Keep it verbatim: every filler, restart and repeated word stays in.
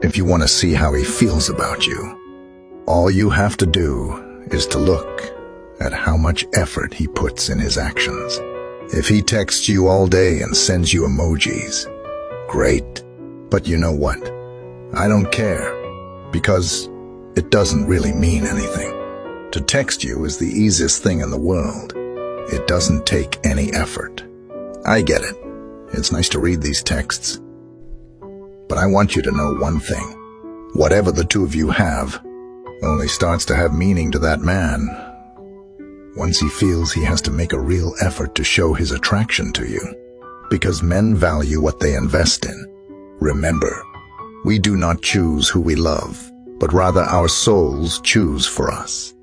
If you want to see how he feels about you, all you have to do is to look at how much effort he puts in his actions. If he texts you all day and sends you emojis, great. But you know what? I don't care, because it doesn't really mean anything. To text you is the easiest thing in the world. It doesn't take any effort. I get it. It's nice to read these texts. But I want you to know one thing. Whatever the two of you have only starts to have meaning to that man once he feels he has to make a real effort to show his attraction to you. Because men value what they invest in. Remember, we do not choose who we love, but rather our souls choose for us.